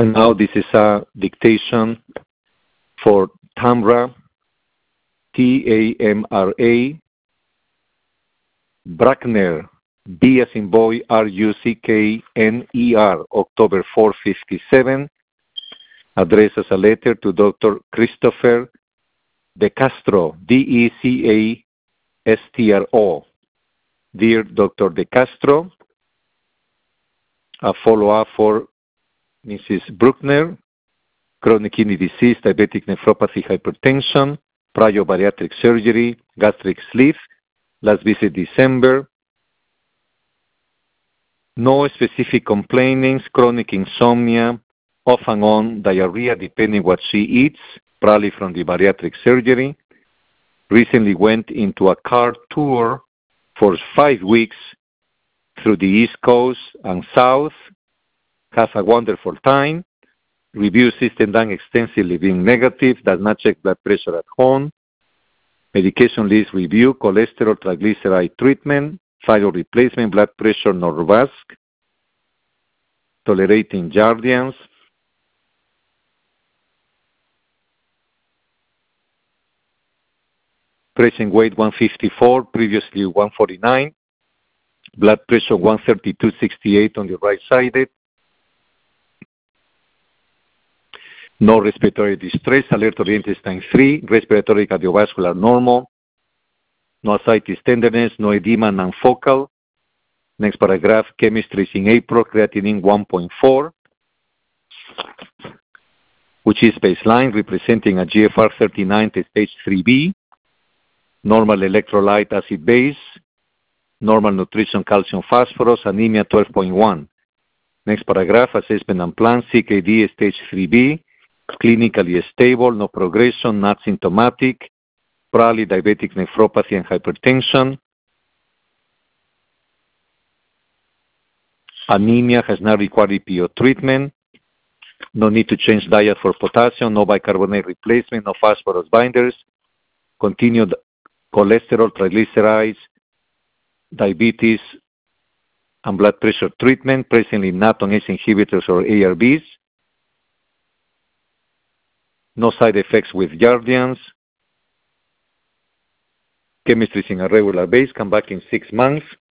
And now this is a dictation for Tamra, Tamra, Bruckner, B as in boy, Ruckner, October 4, 57, addressed as a letter to Dr. Christopher De Castro, Decastro. Dear Dr. De Castro, a follow-up for Mrs. Bruckner, chronic kidney disease, diabetic nephropathy, hypertension, prior bariatric surgery, gastric sleeve, last visit December. No specific complainings, chronic insomnia, off and on diarrhea depending what she eats, probably from the bariatric surgery. Recently went into a car tour for 5 weeks through the East Coast and South. Has a wonderful time. Review system done extensively being negative. Does not check blood pressure at home. Medication list review, cholesterol, triglyceride treatment, thyroid replacement, blood pressure, Norvasc, tolerating Jardiance. Present weight 154, previously 149. Blood pressure 132/68 on the right sided. No respiratory distress, alert of the intestine 3, respiratory cardiovascular normal. No ascites tenderness, no edema, non-focal. Next paragraph, chemistry is in April, creatinine 1.4, which is baseline, representing a GFR 39 to stage 3B. Normal electrolyte acid base. Normal nutrition, calcium, phosphorus, anemia 12.1. Next paragraph, assessment and plan, CKD stage 3B, clinically stable, no progression, not symptomatic, probably diabetic nephropathy and hypertension. Anemia has not required EPO treatment. No need to change diet for potassium, no bicarbonate replacement, no phosphorus binders. Continued cholesterol, triglycerides, diabetes, and blood pressure treatment, presently not on ACE inhibitors or ARBs. No side effects with Jardiance. Chemistry is in a regular base, come back in 6 months.